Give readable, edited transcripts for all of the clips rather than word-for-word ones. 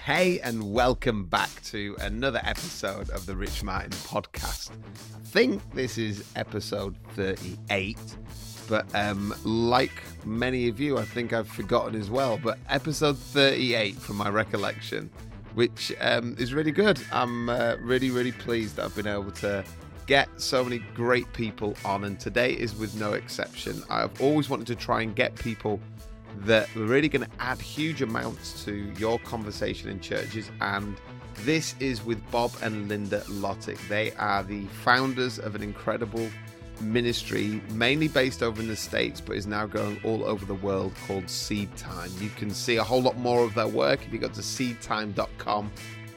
Hey, and welcome back to another episode of the Rich Martin podcast. I think this is episode 38, but like many of you, I think I've forgotten as well, but episode 38 from my recollection, which is really good. I'm really pleased that I've been able to get so many great people on, and today is with no exception. I've always wanted to try and get people that are really going to add huge amounts to your conversation in churches, and this is with Bob and Linda Lottick. They are the founders of an incredible ministry, mainly based over in the States, but is now going all over the world, called Seed Time. You can see a whole lot more of their work if you go to seedtime.com.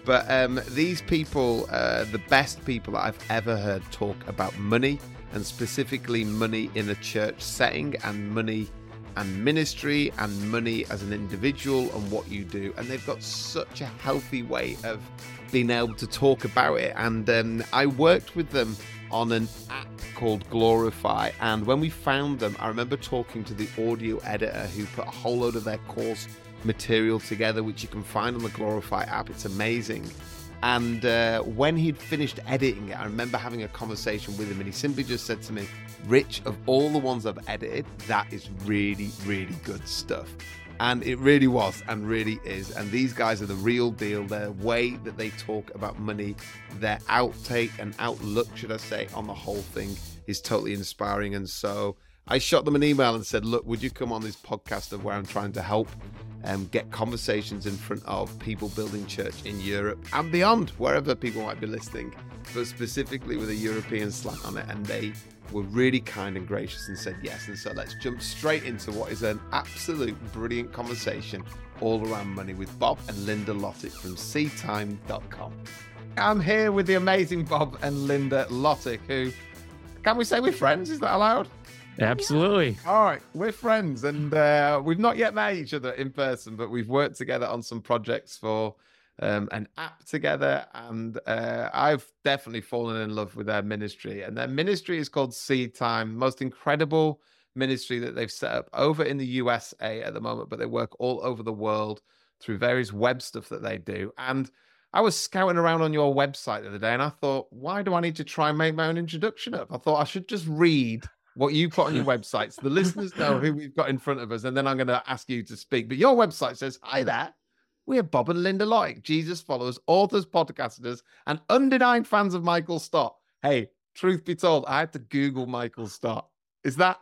But these people are the best people that I've ever heard talk about money, and specifically money in a church setting, and money and ministry, and money as an individual, and what you do. And they've got such a healthy way of being able to talk about it. And I worked with them on an app called Glorify, and when we found them, I remember talking to the audio editor who put a whole load of their course material together, which you can find on the Glorify app. It's amazing. And when he'd finished editing it, I remember having a conversation with him, and he simply just said to me, "Rich, of all the ones I've edited, that is really good stuff." And it really was, and really is. And these guys are the real deal. Their way that they talk about money, their outtake and outlook, should I say, on the whole thing is totally inspiring. And so I shot them an email and said, "Look, would you come on this podcast of where I'm trying to help get conversations in front of people building church in Europe and beyond, wherever people might be listening, but specifically with a European slant on it?" And they were really kind and gracious and said yes. And so let's jump straight into what is an absolute brilliant conversation all around money with Bob and Linda Lottick from seedtime.com. I'm here with the amazing Bob and Linda Lottick, who, can we say we're friends? Is that allowed? Absolutely. All right, we're friends, and we've not yet met each other in person, but we've worked together on some projects for an app together, and I've definitely fallen in love with their ministry. And their ministry is called Seed Time, most incredible ministry that they've set up over in the USA at the moment, but they work all over the world through various web stuff that they do. And I was scouting around on your website the other day, and I thought, why do I need to try and make my own introduction up? I thought I should just read what you put on your website so the listeners know who we've got in front of us, and then I'm going to ask you to speak. But your website says, "Hi there, we're Bob and Linda Lottick, Jesus followers, authors, podcasters, and undenied fans of Michael Stott." Hey, truth be told, I had to Google Michael Stott. Is that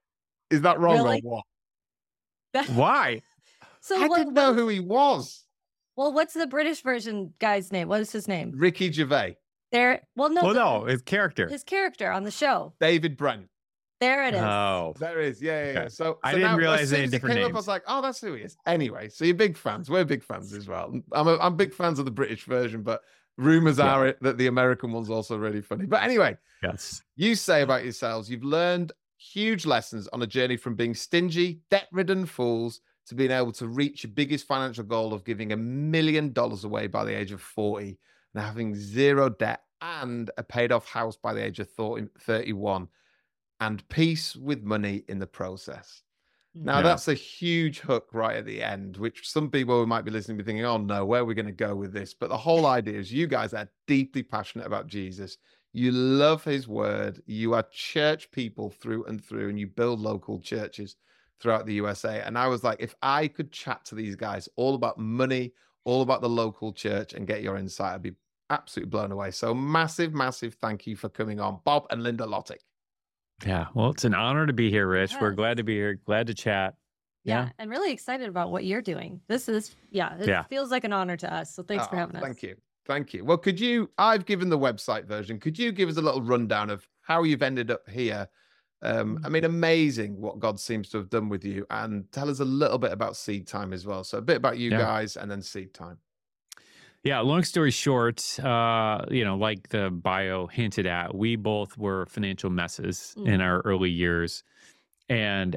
wrong Really? or what? Why? So I didn't know who he was. Well, what's the British version guy's name? What is his name? Ricky Gervais. No, No, his character. his character on the show. David Brent. There it is. Oh, There is, yeah. Okay. So I didn't now, realize as soon any as it different came up, names. I was like, oh, that's who he is. Anyway, so you're big fans. We're big fans as well. I'm big fans of the British version, but rumors are it that the American one's also really funny. But anyway, yes. you say about yourselves, you've learned huge lessons on a journey from being stingy, debt-ridden fools to being able to reach your biggest financial goal of giving $1 million away by the age of 40, and having zero debt and a paid-off house by the age of 31. And peace with money in the process. Now, Yeah. that's a huge hook right at the end, which some people who might be listening be thinking, oh no, where are we going to go with this? But the whole idea is you guys are deeply passionate about Jesus. You love his word. You are church people through and through, and you build local churches throughout the USA. And I was like, if I could chat to these guys all about money, all about the local church, and get your insight, I'd be absolutely blown away. So massive thank you for coming on, Bob and Linda Lottick. Yeah. Well, it's an honor to be here, Rich. We're Yes. glad to be here. Glad to chat. Yeah, and really excited about what you're doing. This is, it feels like an honor to us. So thanks for having us. Thank you. Well, I've given the website version. Could you give us a little rundown of how you've ended up here? I mean, amazing what God seems to have done with you, and tell us a little bit about Seed Time as well. So a bit about you guys and then Seed Time. Yeah, long story short, like the bio hinted at, we both were financial messes in our early years. And,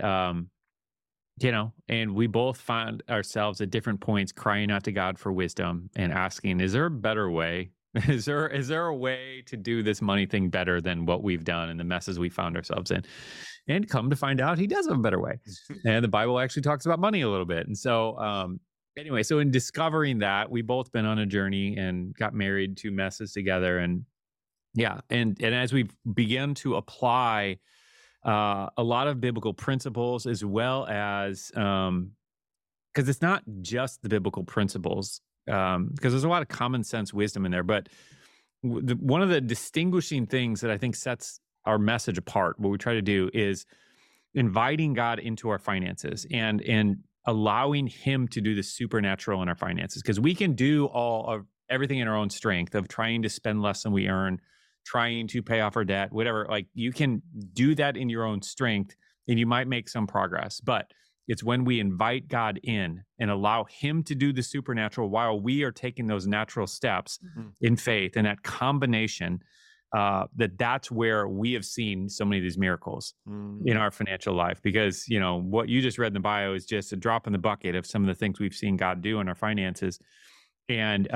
and we both found ourselves at different points crying out to God for wisdom and asking, is there a better way? Is there a way to do this money thing better than what we've done and the messes we found ourselves in? And come to find out, he does have a better way. And the Bible actually talks about money a little bit. And so anyway, so in discovering that, we both been on a journey and got married, 2 messes together. And yeah, and as we began to apply a lot of biblical principles, as well as because it's not just the biblical principles, because there's a lot of common sense wisdom in there. But one of the distinguishing things that I think sets our message apart, what we try to do, is inviting God into our finances and allowing Him to do the supernatural in our finances. Because we can do all of everything in our own strength of trying to spend less than we earn, trying to pay off our debt, whatever. Like, you can do that in your own strength, and you might make some progress. But it's when we invite God in and allow Him to do the supernatural while we are taking those natural steps in faith, and that combination, that's where we have seen so many of these miracles in our financial life. Because, what you just read in the bio is just a drop in the bucket of some of the things we've seen God do in our finances. And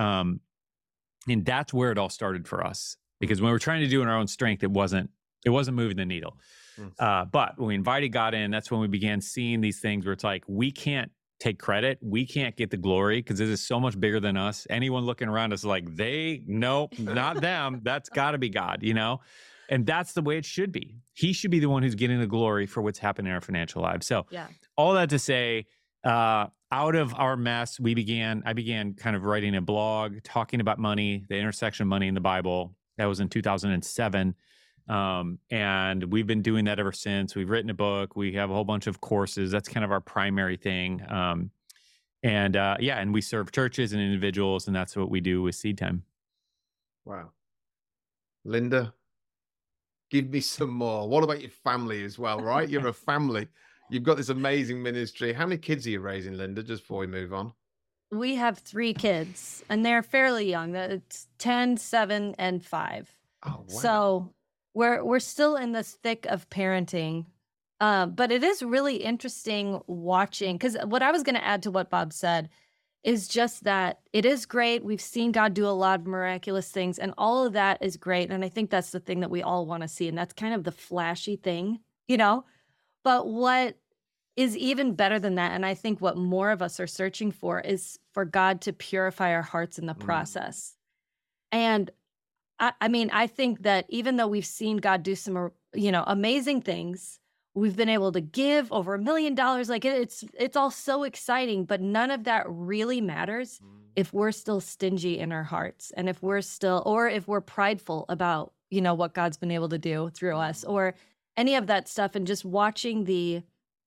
that's where it all started for us. Because when we're trying to do it in our own strength, it wasn't moving the needle. But when we invited God in, that's when we began seeing these things where it's like, we can't take credit. We can't get the glory because this is so much bigger than us. Anyone looking around us like, nope, not them. That's got to be God, And that's the way it should be. He should be the one who's getting the glory for what's happening in our financial lives. So all that to say, out of our mess, I began kind of writing a blog, talking about money, the intersection of money in the Bible. That was in 2007. And we've been doing that ever since. We've written a book. We have a whole bunch of courses. That's kind of our primary thing. And we serve churches and individuals, and that's what we do with Seed Time. Wow. Linda, give me some more. What about your family as well, right? You're a family. You've got this amazing ministry. How many kids are you raising, Linda, just before we move on? We have 3 kids, and they're fairly young. It's 10, 7, and 5. Oh, wow. So we're still in the thick of parenting. But it is really interesting watching, because what I was going to add to what Bob said is just that it is great. We've seen God do a lot of miraculous things, and all of that is great. And I think that's the thing that we all want to see. And that's kind of the flashy thing, But what is even better than that, and I think what more of us are searching for, is for God to purify our hearts in the process. And I think that even though we've seen God do some, amazing things, we've been able to give over $1 million. Like, it's all so exciting, but none of that really matters if we're still stingy in our hearts, and if we're prideful about, what God's been able to do through us, or any of that stuff. And just watching the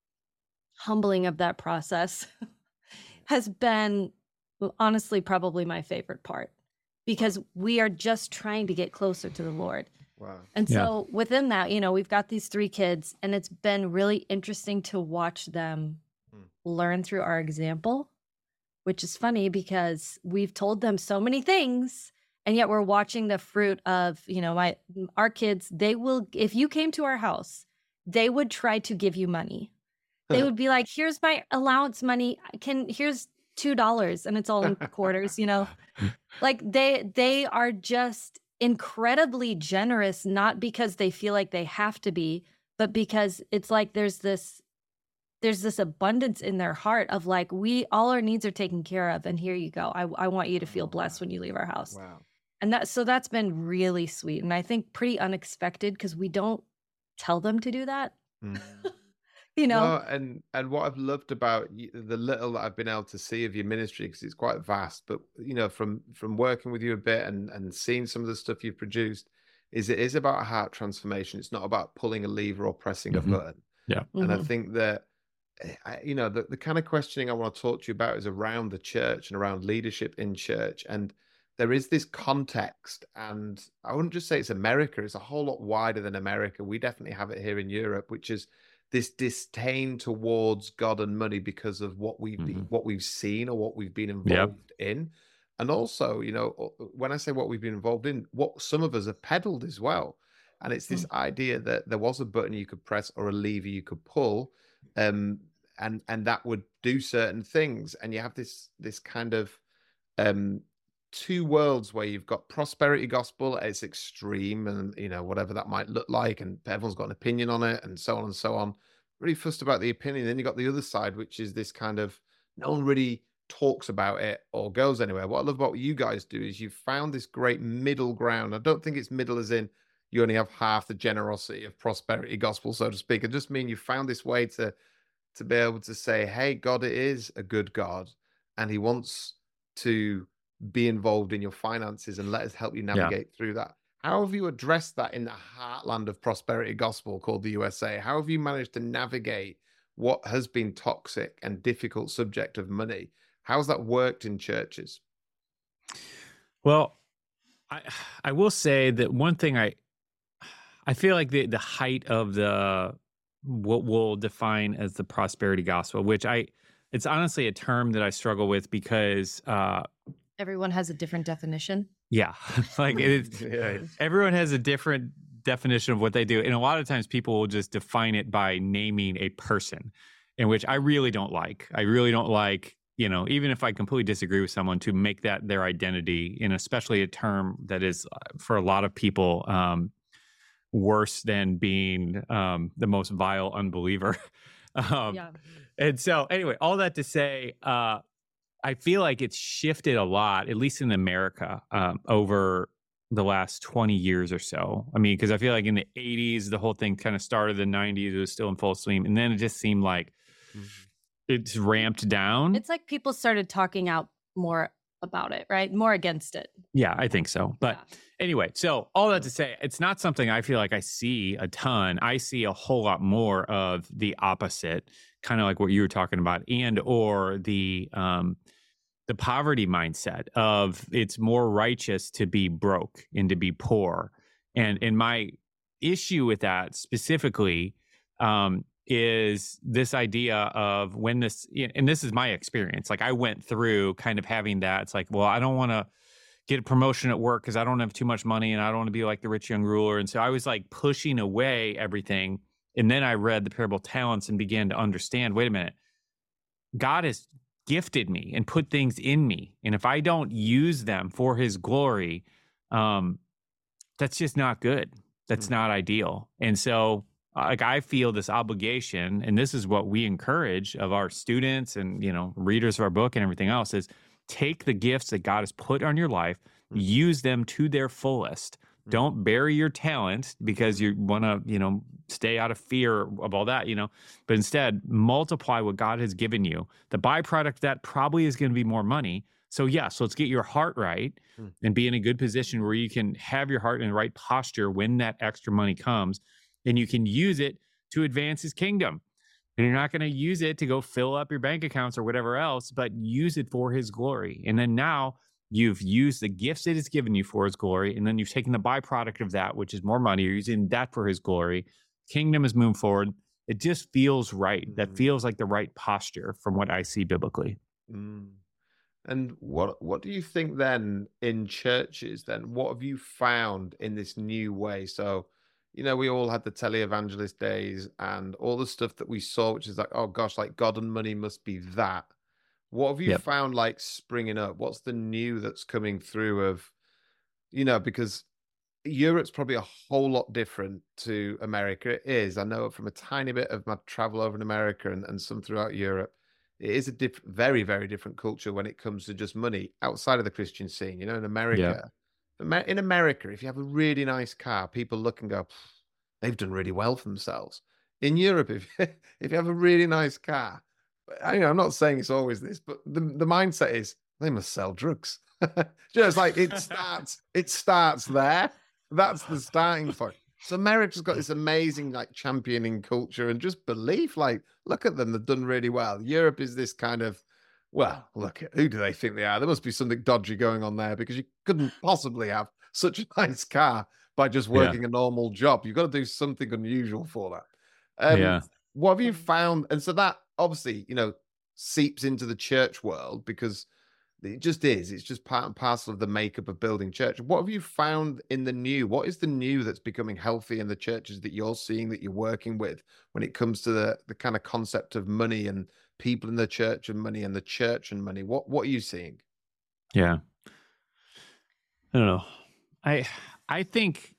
humbling of that process has been, honestly, probably my favorite part. Because we are just trying to get closer to the Lord. Wow. And so within that, we've got these 3 kids, and it's been really interesting to watch them learn through our example, which is funny because we've told them so many things, and yet we're watching the fruit of, our kids. They will, if you came to our house, they would try to give you money. They would be like, here's my allowance money. Here's $2, and it's all in quarters, Like, they are just incredibly generous, not because they feel like they have to be, but because it's like there's this abundance in their heart of like, all our needs are taken care of, and here you go. I want you to feel blessed when you leave our house. Wow. And that's been really sweet, and I think pretty unexpected, because we don't tell them to do that. No, and what I've loved about the little that I've been able to see of your ministry, because it's quite vast, but from working with you a bit and seeing some of the stuff you've produced, is it is about a heart transformation. It's not about pulling a lever or pressing a button. Yeah. And I think that the kind of questioning I want to talk to you about is around the church and around leadership in church. And there is this context, and I wouldn't just say it's America, it's a whole lot wider than America. We definitely have it here in Europe, which is this disdain towards God and money because of what we've seen or what we've been involved in. And also, when I say what we've been involved in, what some of us have peddled as well. And it's this idea that there was a button you could press or a lever you could pull, and that would do certain things. And you have this kind of 2 worlds where you've got prosperity gospel at its extreme, and whatever that might look like, and everyone's got an opinion on it, and so on and so on. Really fussed about the opinion. Then you got the other side, which is this kind of, no one really talks about it or goes anywhere. What I love about what you guys do is you've found this great middle ground. I don't think it's middle as in you only have half the generosity of prosperity gospel, so to speak. I just mean you found this way to be able to say, hey, God, it is a good God, and he wants to be involved in your finances and let us help you Yeah. navigate through that. How have you addressed that in the heartland of prosperity gospel called the USA? How have you managed to navigate what has been toxic and difficult subject of money? How's that worked in churches? Well, I will say that one thing I feel like the height of the what we'll define as the prosperity gospel, which it's honestly a term that I struggle with because Everyone has a different definition. yeah, like everyone has a different definition of what they do, and a lot of times people will just define it by naming a person, in which I really don't like. I really don't like, even if I completely disagree with someone, to make that their identity, and especially a term that is for a lot of people worse than being the most vile unbeliever. Yeah. And so anyway, all that to say, I feel like it's shifted a lot, at least in America, over the last 20 years or so. I mean, because I feel like in the 80s, the whole thing kind of started, the 90s, it was still in full swing. And then it just seemed like it's ramped down. It's like people started talking out more about it, right? More against it. Yeah, I think so. But anyway, so all that to say, it's not something I feel like I see a ton. I see a whole lot more of the opposite, kind of like what you were talking about, and or the poverty mindset of it's more righteous to be broke and to be poor. And my issue with that specifically is this idea of when this, and this is my experience. Like I went through kind of having that. It's like, well, I don't want to get a promotion at work because I don't have too much money and I don't want to be like the rich young ruler. And so I was like pushing away everything. And then I read the parable of talents and began to understand, wait a minute, God has gifted me and put things in me. And if I don't use them for his glory, that's just not good. That's not ideal. And so like I feel this obligation, and this is what we encourage of our students and, readers of our book and everything else, is take the gifts that God has put on your life, use them to their fullest. Don't bury your talent because you want to, stay out of fear of all that, but instead multiply what God has given you. The byproduct of that probably is going to be more money. So yes, let's get your heart right and be in a good position where you can have your heart in the right posture when that extra money comes, and you can use it to advance his kingdom. And you're not going to use it to go fill up your bank accounts or whatever else, but use it for his glory. And then now you've used the gifts that he's given you for his glory, and then you've taken the byproduct of that, which is more money. You're using that for his glory. Kingdom is moving forward. It just feels right. That feels like the right posture from what I see biblically. And what do you think then in churches then? What have you found in this new way? So, we all had the televangelist days and all the stuff that we saw, which is like, oh gosh, like God and money must be that. What have you found like springing up? What's the new that's coming through of, because Europe's probably a whole lot different to America. It is. I know from a tiny bit of my travel over in America and some throughout Europe, it is a very, very different culture when it comes to just money outside of the Christian scene. In America, in America, if you have a really nice car, people look and go, they've done really well for themselves. In Europe, if you have a really nice car, I'm not saying it's always this, but the mindset is they must sell drugs. It's like it starts there. That's the starting point. So America's got this amazing like championing culture and just belief. Like, look at them, they've done really well. Europe is this kind of, well, look, who do they think they are? There must be something dodgy going on there because you couldn't possibly have such a nice car by just working a normal job. You've got to do something unusual for that. What have you found? And so that obviously, seeps into the church world because it just is. It's just part and parcel of the makeup of building church. What have you found in the new? What is the new that's becoming healthy in the churches that you're seeing, that you're working with when it comes to the kind of concept of money and people in the church and money and the church and money? What are you seeing? Yeah. I don't know. I think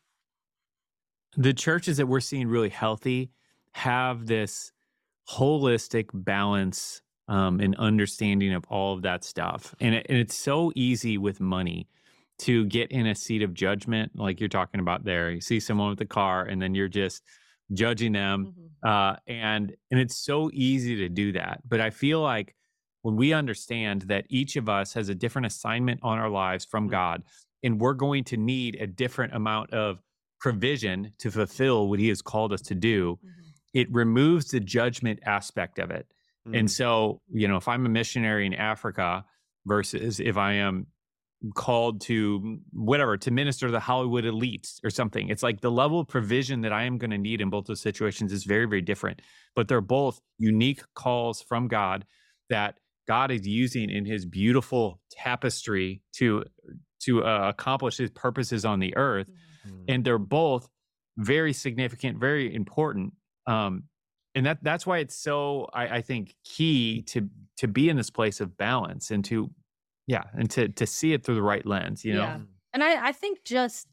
the churches that we're seeing really healthy have this holistic balance and understanding of all of that stuff. And it's so easy with money to get in a seat of judgment, like you're talking about there. You see someone with a car, and then you're just judging them, and it's so easy to do that. But I feel like when we understand that each of us has a different assignment on our lives from God, and we're going to need a different amount of provision to fulfill what He has called us to do, it removes the judgment aspect of it. And so, if I'm a missionary in Africa versus if I am called to to minister to the Hollywood elites or something, it's like the level of provision that I am going to need in both those situations is very, very different. But they're both unique calls from God that God is using in His beautiful tapestry to accomplish His purposes on the earth. And they're both very significant, very important. And that's why it's so, I think, key to be in this place of balance and to see it through the right lens, Yeah. And I think just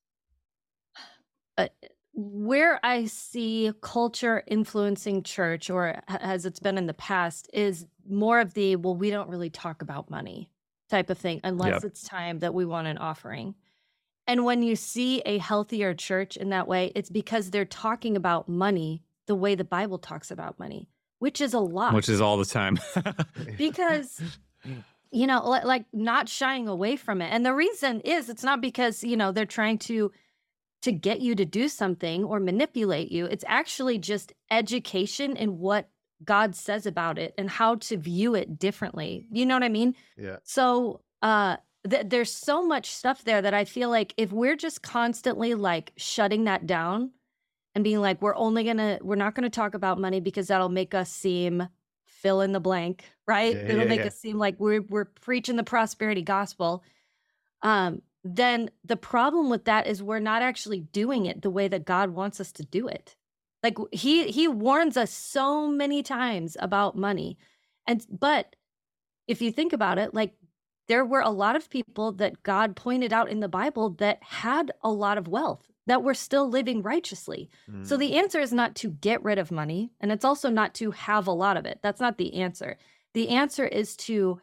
where I see culture influencing church, or as it's been in the past, is more of the, well, we don't really talk about money type of thing unless it's time that we want an offering. And when you see a healthier church in that way, it's because they're talking about money the way the Bible talks about money, which is a lot. Which is all the time. Because, like not shying away from it. And the reason is it's not because, they're trying to get you to do something or manipulate you. It's actually just education in what God says about it and how to view it differently. You know what I mean? Yeah. So, there's so much stuff there that I feel like if we're just constantly like shutting that down and being like, we're not gonna talk about money because that'll make us seem fill in the blank, right? It'll make us seem like we're preaching the prosperity gospel. Then the problem with that is we're not actually doing it the way that God wants us to do it. Like he warns us so many times about money. But if you think about it, like there were a lot of people that God pointed out in the Bible that had a lot of wealth that were still living righteously. So the answer is not to get rid of money, and it's also not to have a lot of it. That's not the answer. The answer is to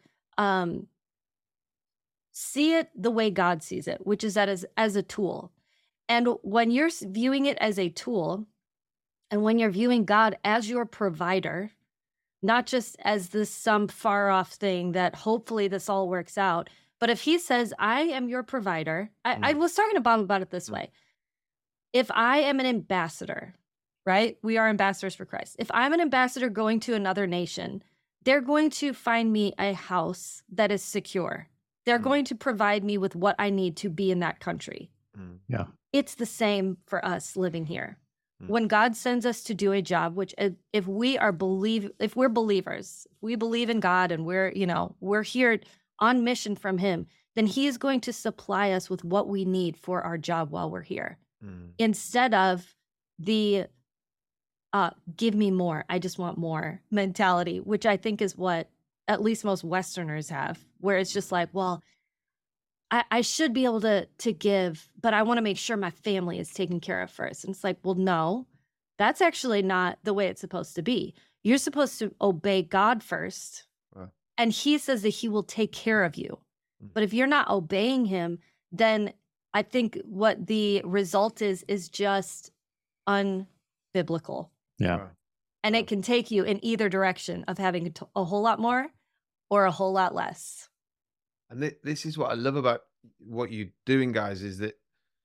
see it the way God sees it, which is that as a tool. And when you're viewing it as a tool, and when you're viewing God as your provider, not just as some far off thing that hopefully this all works out, but if He says, I am your provider, I was talking to Bob about it this way. If I am an ambassador, right? We are ambassadors for Christ. If I'm an ambassador going to another nation, they're going to find me a house that is secure. They're going to provide me with what I need to be in that country. Yeah. It's the same for us living here. When God sends us to do a job, which if we're believers, if we believe in God and we're here on mission from Him, then He is going to supply us with what we need for our job while we're here. Instead of the give me more, I just want more mentality, which I think is what at least most Westerners have, where it's just like, well, I should be able to give, but I want to make sure my family is taken care of first. And it's like, well, no, that's actually not the way it's supposed to be. You're supposed to obey God first. Wow. And He says that He will take care of you. But if you're not obeying Him, then I think what the result is just unbiblical. Yeah. And it can take you in either direction of having a whole lot more or a whole lot less. And this is what I love about what you're doing, guys, is that,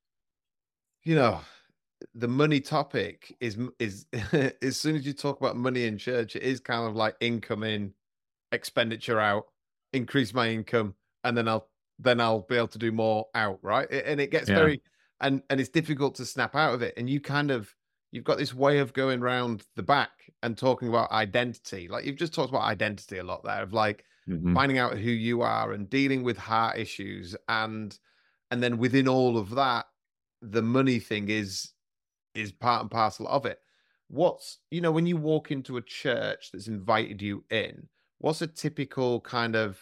the money topic is as soon as you talk about money in church, it is kind of like income in, expenditure out, increase my income, and then I'll be able to do more out, right? And it gets very, and it's difficult to snap out of it. And you've got this way of going round the back and talking about identity. Like you've just talked about identity a lot there, of like finding out who you are and dealing with heart issues. And then within all of that, the money thing is part and parcel of it. What's, when you walk into a church that's invited you in, what's a typical kind of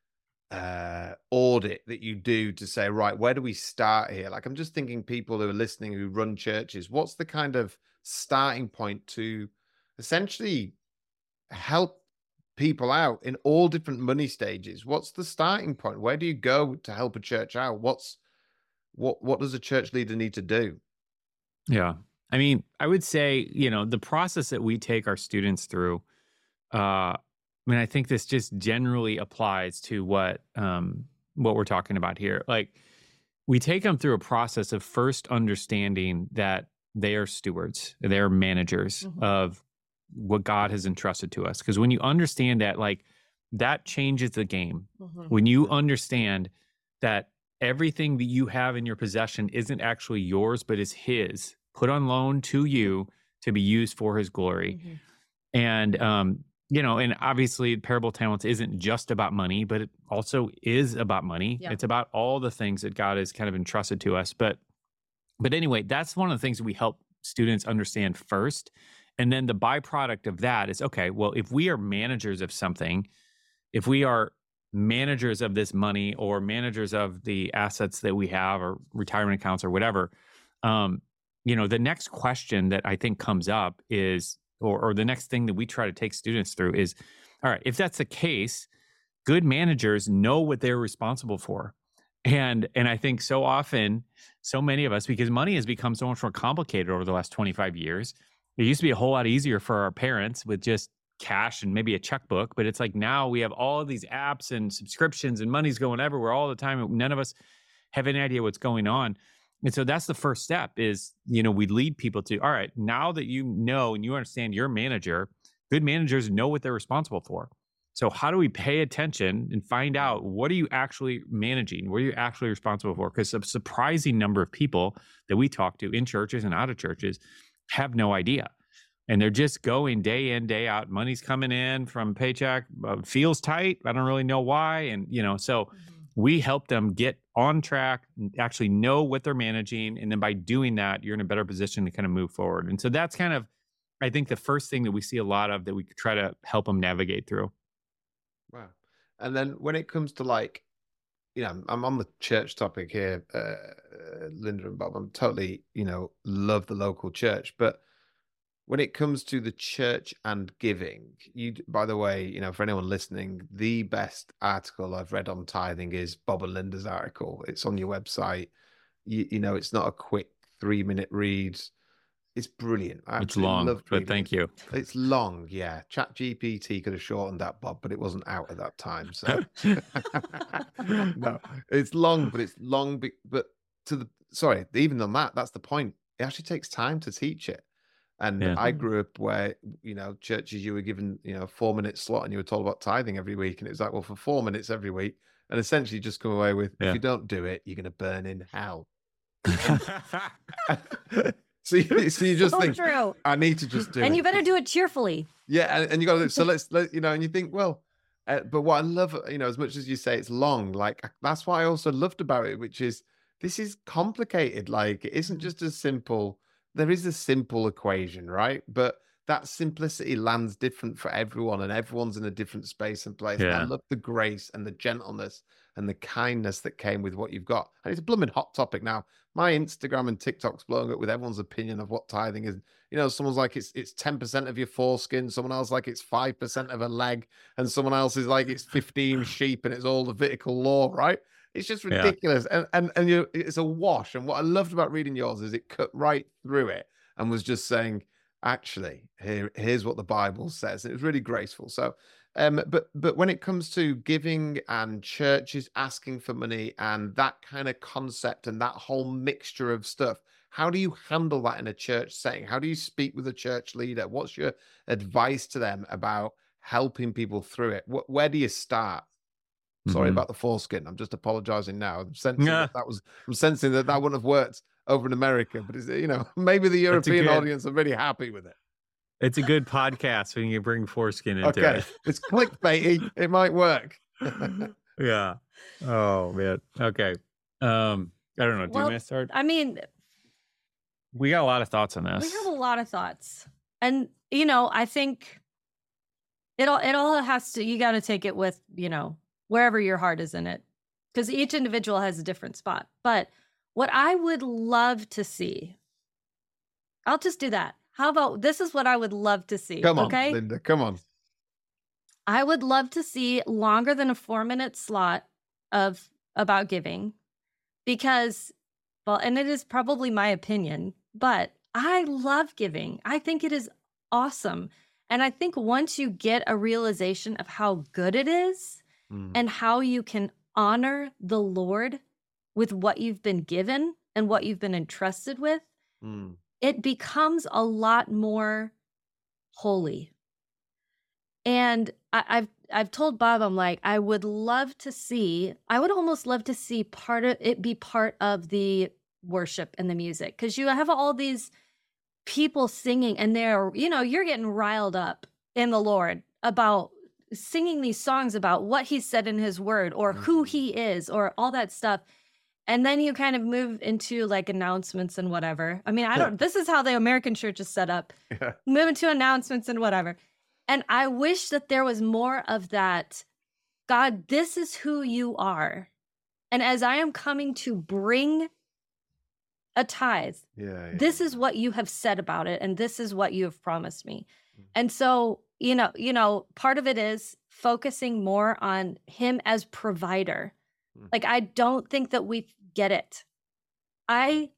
audit that you do to say, right, where do we start here? Like, I'm just thinking people who are listening who run churches, what's the kind of starting point to essentially help people out in all different money stages. What's the starting point? Where do you go to help a church out? What does a church leader need to do? Yeah. I mean, I would say, the process that we take our students through, I mean, I think this just generally applies to what we're talking about here. Like, we take them through a process of first understanding that they are stewards, they're managers of what God has entrusted to us. Because when you understand that, like, that changes the game. When you understand that everything that you have in your possession isn't actually yours, but is His, put on loan to you to be used for His glory. And, and obviously the parable of talents isn't just about money, but it also is about money. Yeah. It's about all the things that God has kind of entrusted to us. But anyway, that's one of the things that we help students understand first. And then the byproduct of that is, okay, well, if we are managers of something, if we are managers of this money or managers of the assets that we have or retirement accounts or whatever, the next question that I think comes up is, or the next thing that we try to take students through is, all right, if that's the case, good managers know what they're responsible for. And I think so often, so many of us, because money has become so much more complicated over the last 25 years, it used to be a whole lot easier for our parents with just cash and maybe a checkbook, but it's like now we have all of these apps and subscriptions and money's going everywhere all the time. And none of us have any idea what's going on. And so that's the first step is, we lead people to, all right, now that you know and you understand your manager, good managers know what they're responsible for. So how do we pay attention and find out what are you actually managing? What are you actually responsible for? Because a surprising number of people that we talk to in churches and out of churches have no idea. And they're just going day in, day out. Money's coming in from paycheck, feels tight. I don't really know why. And, so we help them get on track and actually know what they're managing. And then by doing that, you're in a better position to kind of move forward. And so that's kind of, I think, the first thing that we see a lot of that we try to help them navigate through. Wow. And then when it comes to I'm on the church topic here, Linda and Bob, I'm totally, love the local church, but when it comes to the church and giving, by the way, for anyone listening, the best article I've read on tithing is Bob and Linda's article. It's on your website. It's not a quick 3-minute read. It's brilliant. It's long, but thank you. It's long, yeah. ChatGPT could have shortened that, Bob, but it wasn't out at that time. So no, it's long, but it's long. But even on that's the point. It actually takes time to teach it. And I grew up where, churches, you were given, a 4-minute slot and you were told about tithing every week. And it was like, well, for 4 minutes every week. And essentially just come away with, if you don't do it, you're going to burn in hell. So you just think, true. I need to just do it. And you better do it cheerfully. Yeah. And you got to, so and you think, well, but what I love, as much as you say it's long, like that's what I also loved about it, which is this is complicated. Like it isn't just as simple. There is a simple equation, right? But that simplicity lands different for everyone and everyone's in a different space and place. Yeah. And I love the grace and the gentleness and the kindness that came with what you've got. And it's a blooming hot topic now. My Instagram and TikTok's blowing up with everyone's opinion of what tithing is. Someone's like, it's 10% of your foreskin. Someone else like it's 5% of a leg. And someone else is like, it's 15 sheep and it's all the Levitical law, right? It's just ridiculous. Yeah. And it's a wash. And what I loved about reading yours is it cut right through it and was just saying, actually, here's what the Bible says. And it was really graceful. So, but when it comes to giving and churches asking for money and that kind of concept and that whole mixture of stuff, how do you handle that in a church setting? How do you speak with a church leader? What's your advice to them about helping people through it? Where do you start? Sorry about the foreskin. I'm just apologizing now. I'm sensing that wouldn't have worked over in America, but it's, maybe the European audience are really happy with it. It's a good podcast when you bring foreskin into it. It's clickbaity. It might work. Yeah. Oh man. Okay. I don't know. Do you want to start? I mean, we got a lot of thoughts on this. We have a lot of thoughts, and I think it all has to. You got to take it with wherever your heart is in it, because each individual has a different spot. But what I would love to see, I'll just do that. How about this is what I would love to see. Come on, okay? Linda, come on. I would love to see longer than a 4-minute slot of about giving because, well, and it is probably my opinion, but I love giving. I think it is awesome. And I think once you get a realization of how good it is and how you can honor the Lord with what you've been given and what you've been entrusted with, it becomes a lot more holy. And I've told Bob, I'm like, I would almost love to see part of the worship and the music. Because you have all these people singing and you're getting riled up in the Lord about singing these songs about what he said in his word or who he is or all that stuff. And then you kind of move into like announcements and whatever. I mean, this is how the American church is set up. Yeah. Move into announcements and whatever. And I wish that there was more of that. God, this is who you are. And as I am coming to bring a tithe, this is what you have said about it. And this is what you have promised me. And so, part of it is focusing more on him as provider. Like, I don't think that we get it. I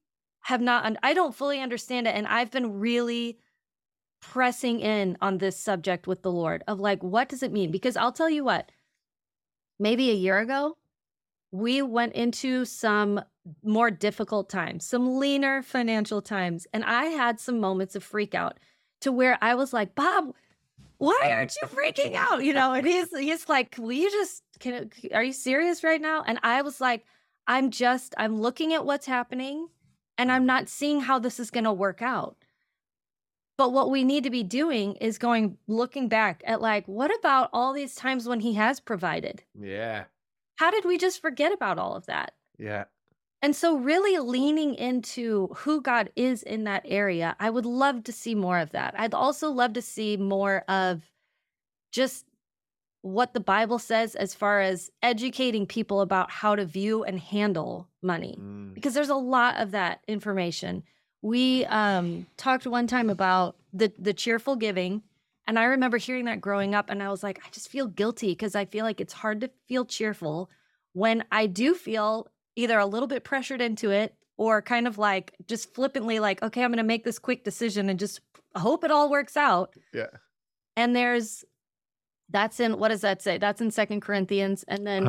don't fully understand it. And I've been really pressing in on this subject with the Lord of like, what does it mean? Because I'll tell you what, maybe a year ago, we went into some more difficult times, some leaner financial times. And I had some moments of freak out to where I was like, Bob, why aren't you freaking out? And he's like, will you just, are you serious right now? And I was like, I'm looking at what's happening and I'm not seeing how this is going to work out. But what we need to be doing is looking back at like, what about all these times when he has provided? Yeah. How did we just forget about all of that? Yeah. And so really leaning into who God is in that area, I would love to see more of that. I'd also love to see more of just what the Bible says as far as educating people about how to view and handle money, because there's a lot of that information. We talked one time about the cheerful giving, and I remember hearing that growing up, and I was like, I just feel guilty because I feel like it's hard to feel cheerful when I do feel either a little bit pressured into it or kind of like just flippantly like, okay, I'm going to make this quick decision and just hope it all works out. Yeah. And what does that say? That's in 2 Corinthians. And then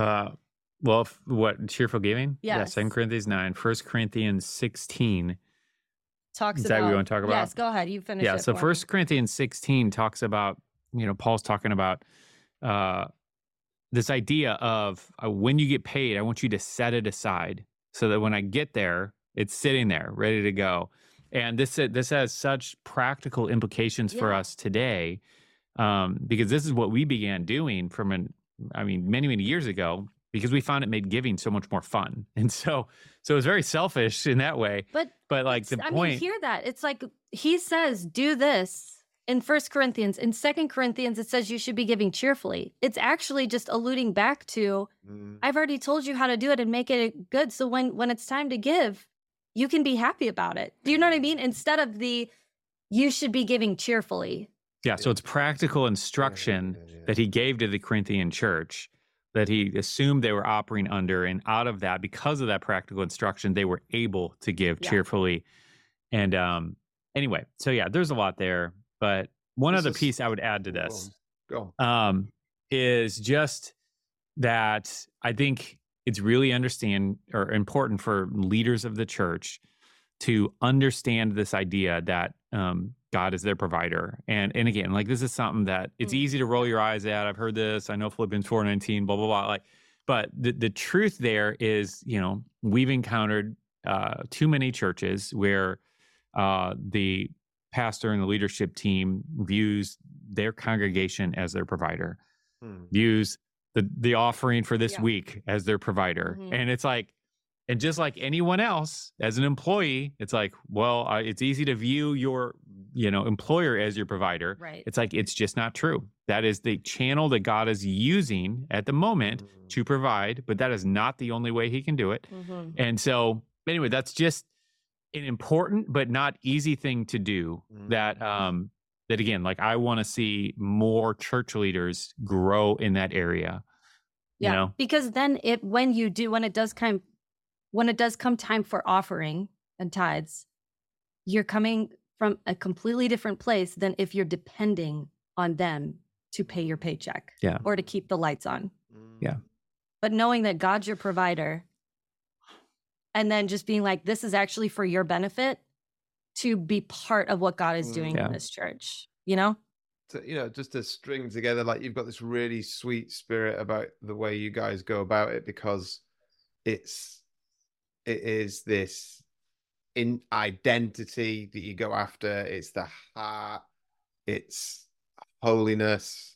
what cheerful giving? Yes. Yeah, 2 Corinthians 9, 1 Corinthians 16 talks about. Is that that what you want to talk about? Yes, go ahead. You finish. Yeah, so 1 Corinthians 16 talks about, Paul's talking about this idea of when you get paid, I want you to set it aside so that when I get there, it's sitting there ready to go. And this has such practical implications for us today, because this is what we began doing many, many years ago, because we found it made giving so much more fun. And so it was very selfish in that way. But like the point. I mean, hear that. It's like he says, do this in 1 Corinthians. In 2 Corinthians, it says you should be giving cheerfully. It's actually just alluding back to, I've already told you how to do it and make it good. So when it's time to give, you can be happy about it. Do you know what I mean? Instead of you should be giving cheerfully. Yeah, so it's practical instruction that he gave to the Corinthian church that he assumed they were operating under. And out of that, because of that practical instruction, they were able to give cheerfully. And anyway, so yeah, there's a lot there. But one other piece I would add to this is just that I think it's really important for leaders of the church to understand this idea that God is their provider. And again, like this is something that it's easy to roll your eyes at. I've heard this. I know Philippians 4:19, blah, blah, blah. But the truth there is, we've encountered too many churches where the pastor and the leadership team views their congregation as their provider, views the offering for this week as their provider. And it's like, and just like anyone else, as an employee, it's like, well, it's easy to view your, employer as your provider. Right. It's like, it's just not true. That is the channel that God is using at the moment to provide, but that is not the only way he can do it. And so anyway, that's just an important but not easy thing to do that that again, like I want to see more church leaders grow in that area. Yeah, You know? because then when it does come time for offering and tithes, you're coming from a completely different place than if you're depending on them to pay your paycheck or to keep the lights on. Yeah. But knowing that God's your provider and then just being like, this is actually for your benefit to be part of what God is doing in this church, you know? Just to string together, like you've got this really sweet spirit about the way you guys go about it, because it is this in identity that you go after. It's the heart, it's holiness.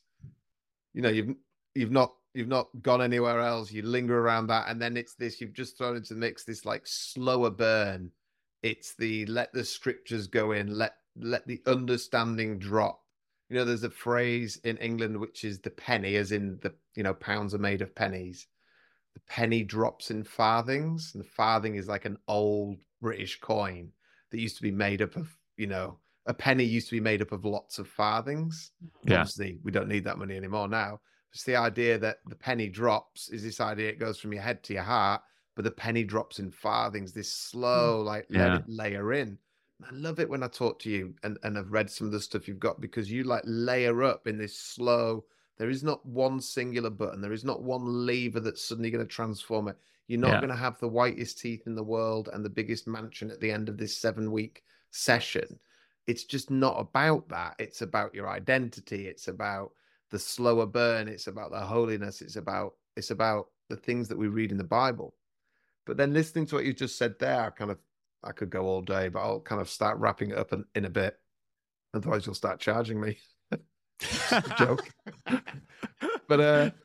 You've not gone anywhere else. You linger around that, and then it's this. You've just thrown into the mix this like slower burn. It's the let the scriptures go in, let the understanding drop. There's a phrase in England which is the penny, as in the pounds are made of pennies. The penny drops in farthings, and the farthing is like an old British coin that used to be made up of, a penny used to be made up of lots of farthings. Yeah. Obviously, we don't need that money anymore now. It's the idea that the penny drops is this idea it goes from your head to your heart, but the penny drops in farthings, this slow, let it layer in. I love it when I talk to you and I've read some of the stuff you've got, because you like layer up in this slow. There is not one singular button. There is not one lever that's suddenly going to transform it. You're not going to have the whitest teeth in the world and the biggest mansion at the end of this 7-week session. It's just not about that. It's about your identity. It's about the slower burn. It's about the holiness. It's about the things that we read in the Bible. But then listening to what you just said there, I could go all day, but I'll kind of start wrapping it up in a bit. Otherwise, you'll start charging me. Joke. But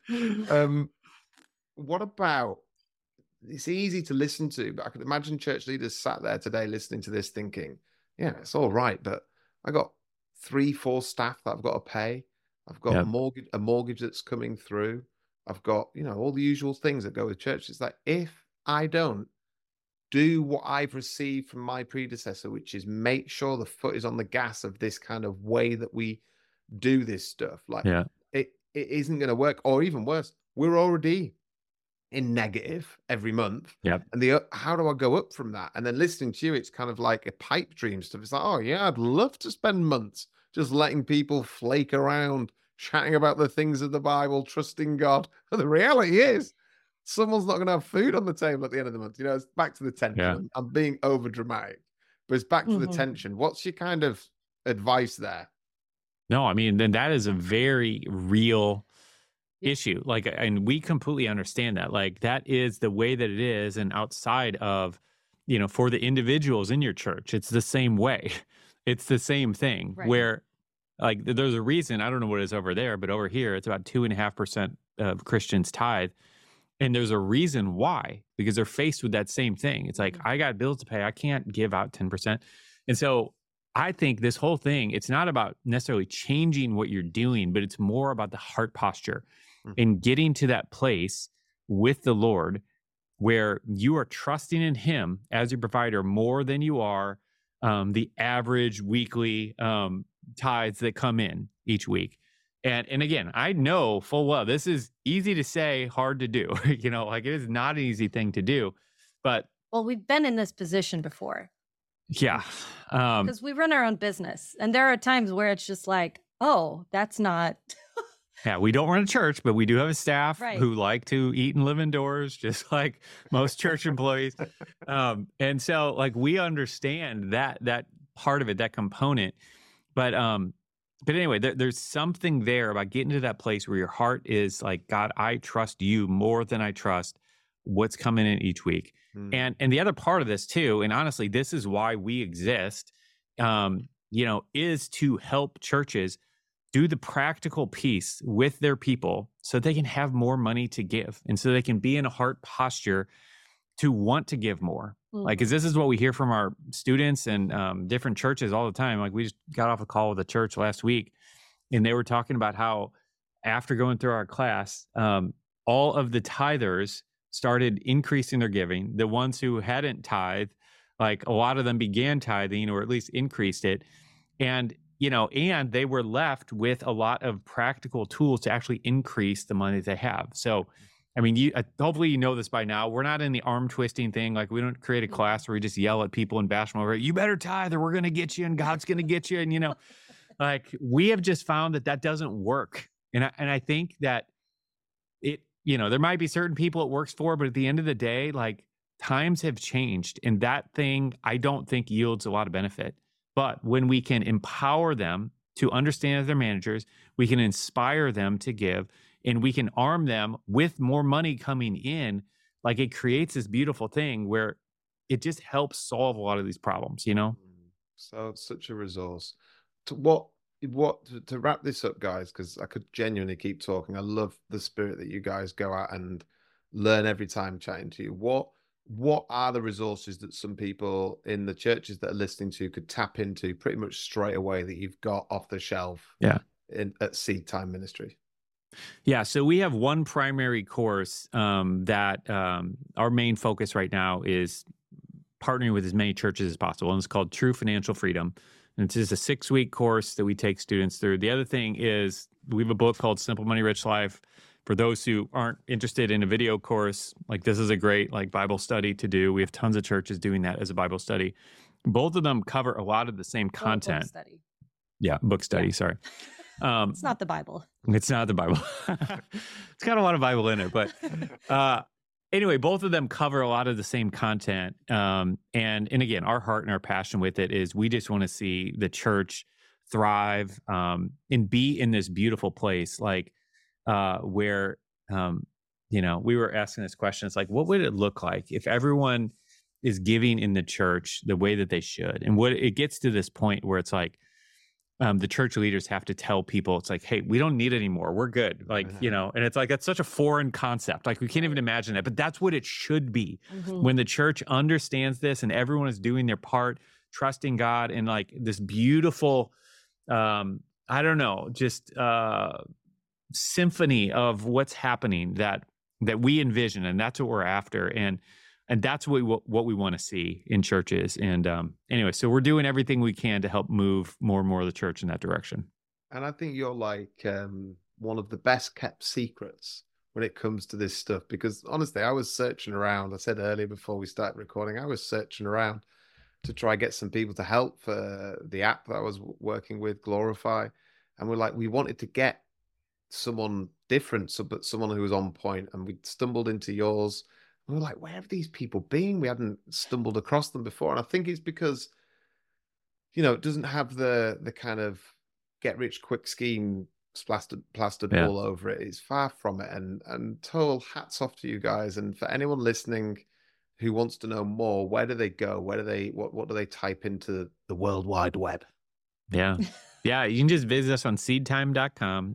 what about, it's easy to listen to, but I could imagine church leaders sat there today listening to this thinking, yeah, it's all right, but I got 3-4 staff that I've got to pay. I've got a mortgage that's coming through. I've got, all the usual things that go with church. It's like, if I don't do what I've received from my predecessor, which is make sure the foot is on the gas of this kind of way that we do this stuff, it isn't going to work. Or even worse, we're already in negative every month. Yep. And how do I go up from that? And then listening to you, it's kind of like a pipe dream stuff. It's like, oh yeah, I'd love to spend months just letting people flake around, chatting about the things of the Bible, trusting God. And the reality is, someone's not going to have food on the table at the end of the month. It's back to the tension. Yeah. I'm being over dramatic, but it's back to the tension. What's your kind of advice there? No, I mean, then that is a very real issue. And we completely understand that. That is the way that it is. And outside of, for the individuals in your church, it's the same way. It's the same thing where there's a reason, I don't know what it is over there, but over here, it's about 2.5% of Christians tithe. And there's a reason why, because they're faced with that same thing. It's like, I got bills to pay. I can't give out 10%. And so I think this whole thing, it's not about necessarily changing what you're doing, but it's more about the heart posture and getting to that place with the Lord where you are trusting in Him as your provider more than you are the average weekly tithes that come in each week. And again, I know full well this is easy to say, hard to do. It is not an easy thing to do. But we've been in this position before. Yeah. Because we run our own business. And there are times where it's just like, oh, that's not. Yeah, we don't run a church, but we do have a staff who like to eat and live indoors, just like most church employees. And so we understand that part of it, that component. But anyway, there's something there about getting to that place where your heart is like, God, I trust you more than I trust what's coming in each week. And the other part of this too, and honestly, this is why we exist, is to help churches do the practical piece with their people so they can have more money to give. And so they can be in a heart posture to want to give more. Because this is what we hear from our students and different churches all the time. We just got off a call with a church last week, and they were talking about how after going through our class, all of the tithers started increasing their giving. The ones who hadn't tithed, a lot of them began tithing or at least increased it. And and they were left with a lot of practical tools to actually increase the money they have. So, I mean, hopefully you know this by now. We're not in the arm twisting thing. Like, we don't create a class where we just yell at people and bash them over. You better tithe or we're going to get you and God's going to get you. And, like, we have just found that doesn't work. And I think that there might be certain people it works for, but at the end of the day, like, times have changed. And that thing, I don't think yields a lot of benefit. But when we can empower them to understand as their managers, we can inspire them to give, and we can arm them with more money coming in, like, it creates this beautiful thing where it just helps solve a lot of these problems, So it's such a resource. To wrap this up, guys, because I could genuinely keep talking. I love the spirit that you guys go out and learn every time chatting to you. What are the resources that some people in the churches that are listening to could tap into pretty much straight away that you've got off the shelf at Seed Time Ministry? Yeah, so we have one primary course that our main focus right now is partnering with as many churches as possible, and it's called True Financial Freedom. And it's just a 6-week course that we take students through. The other thing is we have a book called Simple Money, Rich Life. For those who aren't interested in a video course, like, this is a great Bible study to do. We have tons of churches doing that as a Bible study. Both of them cover a lot of the same content. Book study. Yeah, book study, Yeah. Sorry. It's not the Bible. It's not the Bible. It's got a lot of Bible in it, but anyway, both of them cover a lot of the same content. And again, our heart and our passion with it is we just want to see the church thrive and be in this beautiful place, like where we were asking this question. It's like, what would it look like if everyone is giving in the church the way that they should? And what it gets to this point where it's like, the church leaders have to tell people, it's like, hey, we don't need it anymore. We're good. Like, and it's like, that's such a foreign concept. Like, we can't even imagine it, but that's what it should be. Mm-hmm. When the church understands this and everyone is doing their part, trusting God, and like this beautiful, symphony of what's happening that we envision. And that's what we're after. And that's what we want to see in churches. And anyway, so we're doing everything we can to help move more and more of the church in that direction. And I think you're like one of the best kept secrets when it comes to this stuff, because honestly, I was searching around. I said earlier before we started recording, I was searching around to try and get some people to help for the app that I was working with, Glorify. And we wanted to get someone different, but someone who was on point. And we stumbled into yours. We were like, where have these people been? We hadn't stumbled across them before. And I think it's because, it doesn't have the kind of get rich quick scheme plastered all over it. It's far from it. And total hats off to you guys. And for anyone listening who wants to know more, where do they go? What do they type into the World Wide Web? Yeah. Yeah. You can just visit us on seedtime.com,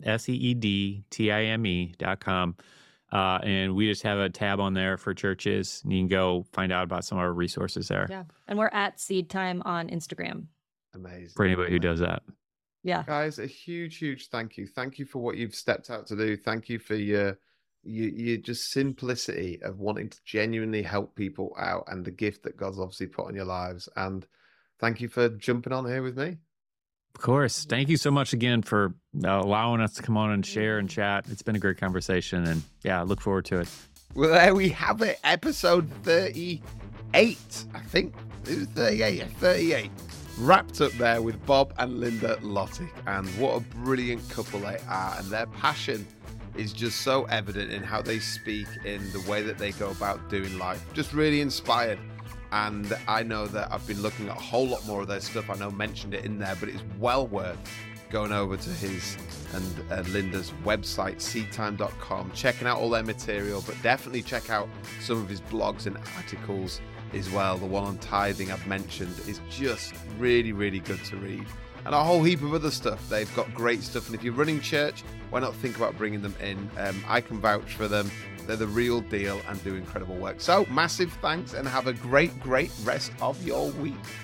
seedtime.com. And we just have a tab on there for churches, and you can go find out about some of our resources there. Yeah. And we're at Seed Time on Instagram. Amazing. For anybody who does that. Yeah. Guys, a huge, huge thank you. Thank you for what you've stepped out to do. Thank you for your just simplicity of wanting to genuinely help people out, and the gift that God's obviously put on your lives. And thank you for jumping on here with me. Of course. Thank you so much again for allowing us to come on and share and chat. It's been a great conversation, and I look forward to it. Well, there we have it. Episode 38, I think. It was 38, yeah, 38. Wrapped up there with Bob and Linda Lottick. And what a brilliant couple they are. And their passion is just so evident in how they speak, in the way that they go about doing life. Just really inspired. And I know that I've been looking at a whole lot more of their stuff. I know I mentioned it in there, but it's well worth going over to his and Linda's website, seedtime.com, checking out all their material, but definitely check out some of his blogs and articles as well. The one on tithing I've mentioned is just really, really good to read. And a whole heap of other stuff. They've got great stuff. And if you're running church, why not think about bringing them in? I can vouch for them. They're the real deal and do incredible work. So massive thanks, and have a great, great rest of your week.